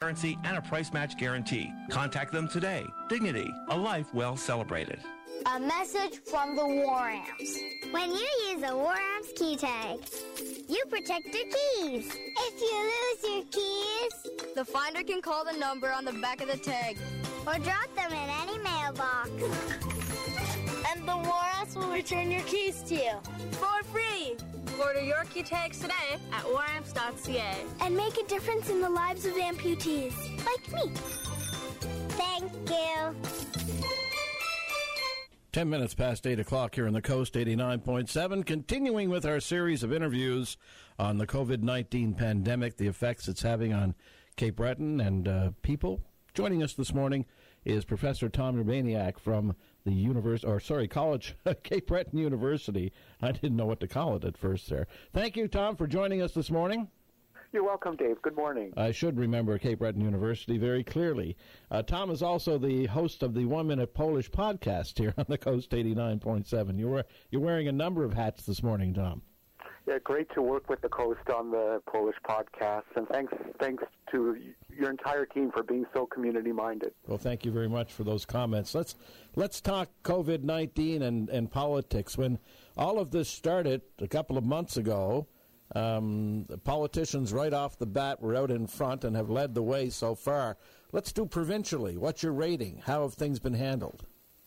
transparency, and a price match guarantee. Contact them today. Dignity, a life well celebrated. A message from the War Amps. When you use a War Amps key tag, you protect your keys. If you lose your keys, the finder can call the number on the back of the tag or drop them in any mailbox. And the War Amps will return your keys to you for free. Order your key tags today at waramps.ca and make a difference in the lives of amputees like me. Thank you. 10 minutes past 8 o'clock here on the Coast 89.7, continuing with our series of interviews on the COVID-19 pandemic, the effects it's having on Cape Breton and people. Joining us this morning is Professor Tom Urbaniak from the College, Cape Breton University. I didn't know what to call it at first there. Thank you, Tom, for joining us this morning. You're welcome, Dave. Good morning. I should remember Cape Breton University very clearly. Tom is also the host of the 1 Minute Polish podcast here on the Coast 89.7. You're wearing a number of hats this morning, Tom. Yeah, great to work with the Coast on the Polish podcast, and thanks to your entire team for being so community-minded. Well, thank you very much for those comments. Let's talk COVID-19 and politics. When all of this started a couple of months ago, the politicians right off the bat were out in front and have led the way so far. Let's do provincially. What's your rating? How have things been handled?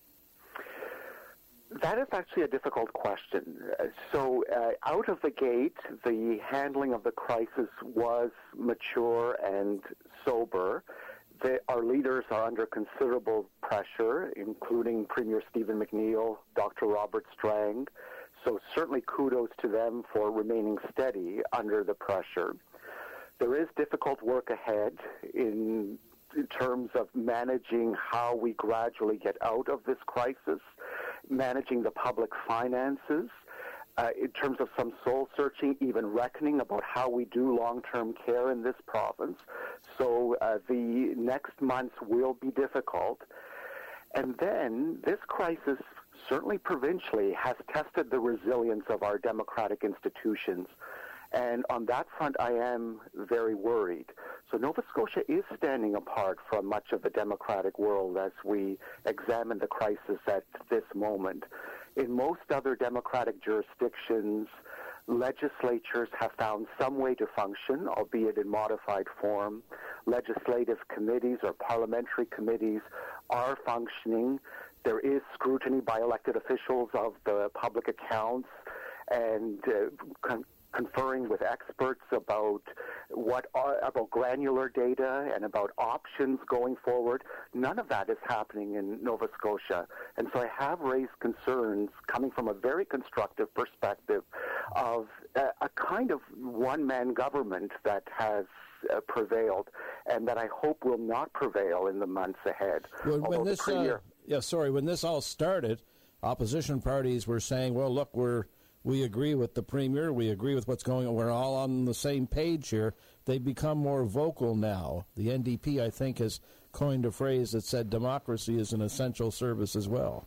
That is actually a difficult question. So out of the gate, the handling of the crisis was mature and sober. Our leaders are under considerable pressure, including Premier Stephen McNeil, Dr. Robert Strang. So certainly kudos to them for remaining steady under the pressure. There is difficult work ahead in terms of managing how we gradually get out of this crisis, managing the public finances, in terms of some soul-searching, even reckoning about how we do long-term care in this province. So the next months will be difficult. And then this crisis, certainly provincially, has tested the resilience of our democratic institutions. And on that front, I am very worried. So Nova Scotia is standing apart from much of the democratic world as we examine the crisis at this moment. In most other democratic jurisdictions, legislatures have found some way to function, albeit in modified form. Legislative committees or parliamentary committees are functioning. There is scrutiny by elected officials of the public accounts and conferring with experts about about granular data and about options going forward. None of that is happening in Nova Scotia. And so I have raised concerns coming from a very constructive perspective of a kind of one-man government that has prevailed and that I hope will not prevail in the months ahead. When this all started, opposition parties were saying, well, look, we agree with the Premier. We agree with what's going on. We're all on the same page here. They've become more vocal now. The NDP, I think, has coined a phrase that said democracy is an essential service as well.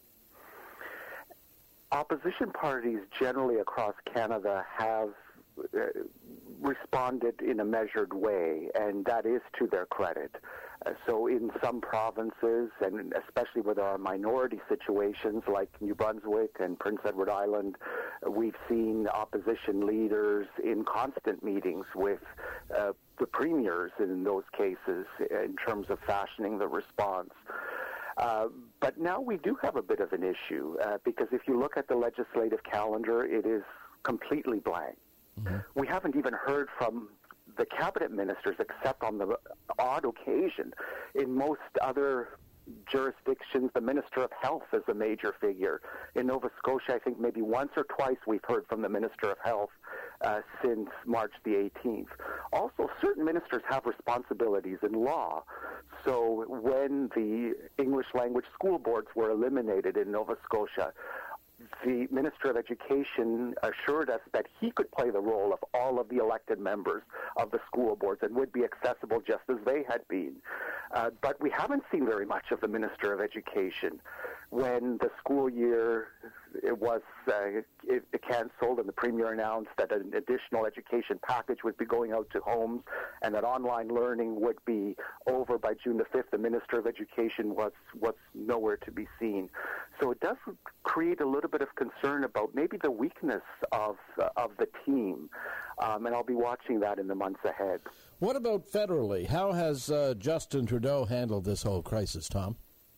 Opposition parties generally across Canada have responded in a measured way, and that is to their credit. So in some provinces, and especially where there are minority situations like New Brunswick and Prince Edward Island, we've seen opposition leaders in constant meetings with the premiers in those cases in terms of fashioning the response. But now we do have a bit of an issue because if you look at the legislative calendar, it is completely blank. Mm-hmm. We haven't even heard from the cabinet ministers except on the odd occasion. In most other jurisdictions, the Minister of Health is a major figure. In Nova Scotia, I think maybe once or twice we've heard from the Minister of Health since March the 18th. Also, certain ministers have responsibilities in law. So when the English language school boards were eliminated in Nova Scotia, the Minister of Education assured us that he could play the role of all of the elected members of the school boards and would be accessible just as they had been. But we haven't seen very much of the Minister of Education. When the school year canceled, and the Premier announced that an additional education package would be going out to homes and that online learning would be over by June the 5th. The Minister of Education was nowhere to be seen. So it does create a little bit of concern about maybe the weakness of the team, and I'll be watching that in the months ahead. What about federally? How has Justin Trudeau handled this whole crisis, Tom?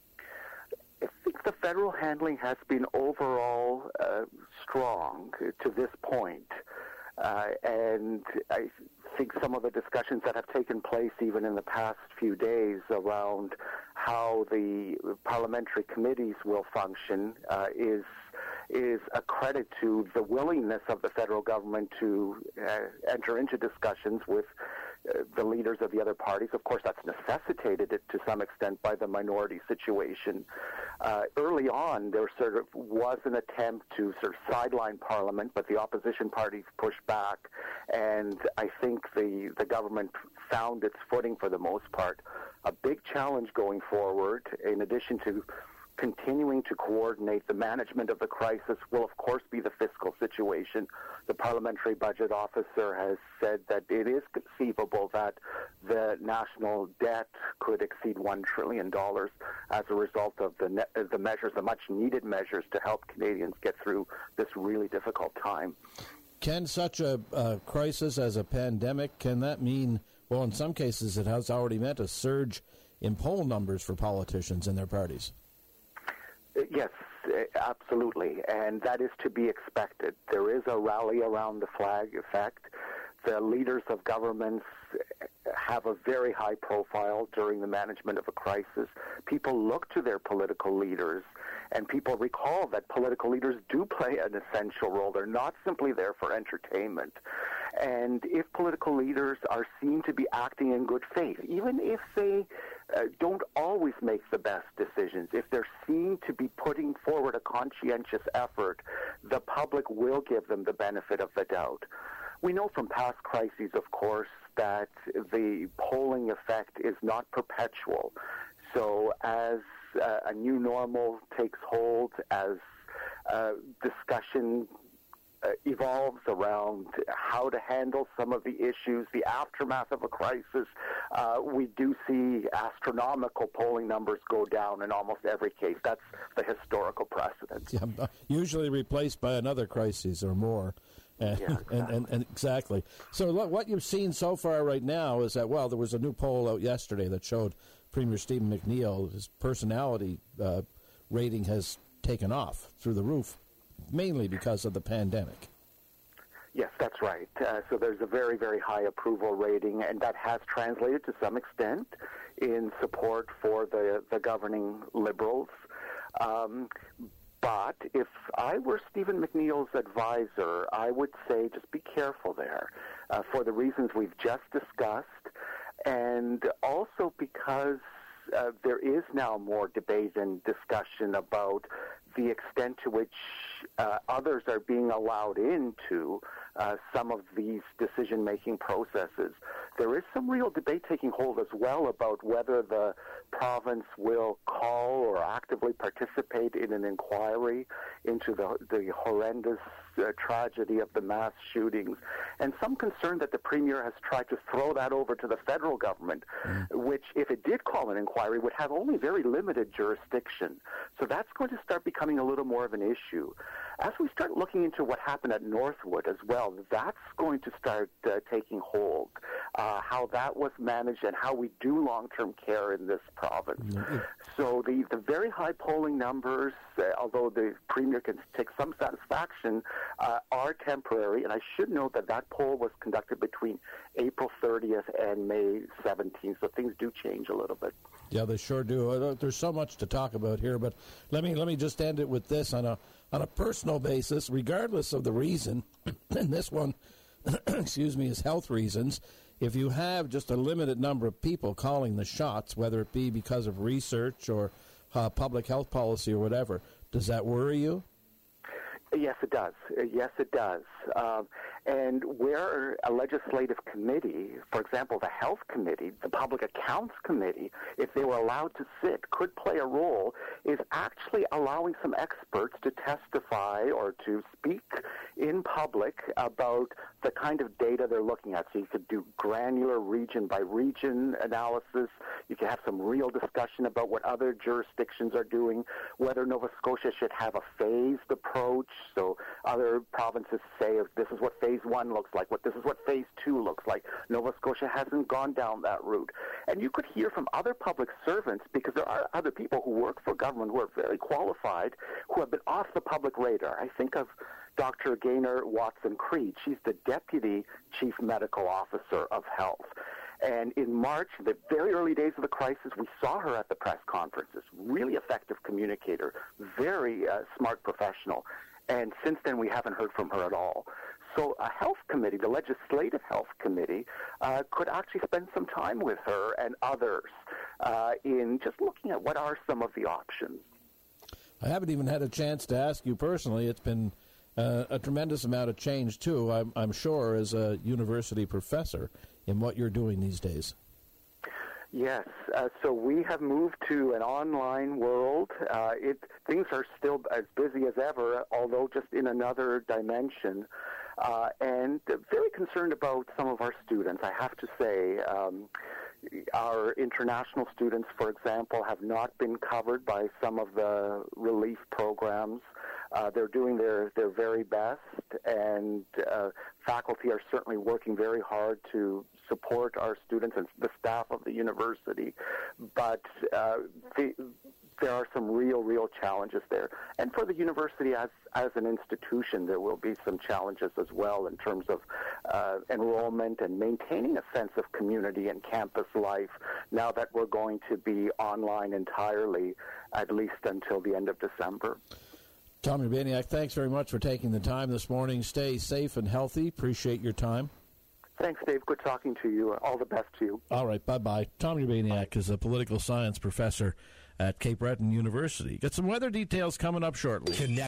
I think the federal handling has been overall strong to this point. And I think some of the discussions that have taken place even in the past few days around how the parliamentary committees will function is a credit to the willingness of the federal government to enter into discussions with the leaders of the other parties. Of course, that's necessitated it to some extent by the minority situation. Early on, there sort of was an attempt to sort of sideline Parliament, but the opposition parties pushed back, and I think the government found its footing for the most part. A big challenge going forward, in addition to continuing to coordinate the management of the crisis, will of course be the fiscal situation. The Parliamentary Budget Officer has said that it is conceivable that the national debt could exceed $1 trillion as a result of the measures, the much-needed measures to help Canadians get through this really difficult time. Can such a crisis as a pandemic, can that mean, well, in some cases it has already meant a surge in poll numbers for politicians and their parties? Yes, absolutely, and that is to be expected. There is a rally around the flag effect. The leaders of governments have a very high profile during the management of a crisis. People look to their political leaders, and people recall that political leaders do play an essential role. They're not simply there for entertainment. And if political leaders are seen to be acting in good faith, even if they don't always make the best decisions, if they're seen to be putting forward a conscientious effort, the public will give them the benefit of the doubt. We know from past crises, of course, that the polling effect is not perpetual. So as a new normal takes hold, as discussion evolves around how to handle some of the issues, the aftermath of a crisis, we do see astronomical polling numbers go down in almost every case. That's the historical precedent. Yeah, usually replaced by another crisis or more. And exactly. So what you've seen so far right now is that, well, there was a new poll out yesterday that showed Premier Stephen McNeil, his personality rating has taken off through the roof, mainly because of the pandemic. Yes, that's right. So there's a very, very high approval rating, and that has translated to some extent in support for the governing Liberals. But if I were Stephen McNeil's advisor, I would say just be careful there for the reasons we've just discussed, and also because there is now more debate and discussion about the extent to which others are being allowed into some of these decision-making processes. There is some real debate taking hold as well about whether the province will call or actively participate in an inquiry into the horrendous tragedy of the mass shootings, and some concern that the Premier has tried to throw that over to the federal government, which, if it did call an inquiry, would have only very limited jurisdiction. So that's going to start becoming a little more of an issue. As we start looking into what happened at Northwood as well, that's going to start taking hold, how that was managed and how we do long-term care in this province. So the very high polling numbers, although the Premier can take some satisfaction, are temporary. And I should note that that poll was conducted between April 30th and May 17th, so things do change a little bit. Yeah, they sure do. There's so much to talk about here, but let me just end it with this on a personal basis, regardless of the reason, and this one, is health reasons. If you have just a limited number of people calling the shots, whether it be because of research or public health policy or whatever, does that worry you? Yes, it does. Yes, it does. And where a legislative committee, for example, the Health Committee, the Public Accounts Committee, if they were allowed to sit, could play a role, is actually allowing some experts to testify or to speak in public about the kind of data they're looking at. So you could do granular region-by-region analysis. You could have some real discussion about what other jurisdictions are doing, whether Nova Scotia should have a phased approach. So other provinces say, this is what phase 1 looks like, this is what phase 2 looks like. Nova Scotia hasn't gone down that route. And you could hear from other public servants, because there are other people who work for government who are very qualified, who have been off the public radar. I think of Dr. Gaynor Watson-Creed. She's the Deputy Chief Medical Officer of Health. And in March, the very early days of the crisis, we saw her at the press conferences. Really effective communicator, very smart professional. And since then, we haven't heard from her at all. So a health committee, the Legislative Health Committee, could actually spend some time with her and others in just looking at what are some of the options. I haven't even had a chance to ask you personally. It's been a tremendous amount of change, too, I'm sure, as a university professor in what you're doing these days. Yes, so we have moved to an online world. Things are still as busy as ever, although just in another dimension, and very concerned about some of our students, I have to say. Our international students, for example, have not been covered by some of the relief programs. They're doing their very best, and faculty are certainly working very hard to support our students and the staff of the university. But there are some real challenges there. And for the university as an institution, there will be some challenges as well in terms of enrollment and maintaining a sense of community and campus life now that we're going to be online entirely, at least until the end of December. Tom Urbaniak, thanks very much for taking the time this morning. Stay safe and healthy. Appreciate your time. Thanks, Dave. Good talking to you. All the best to you. All right, bye-bye. Tom Urbaniak is a political science professor at Cape Breton University. Got some weather details coming up shortly.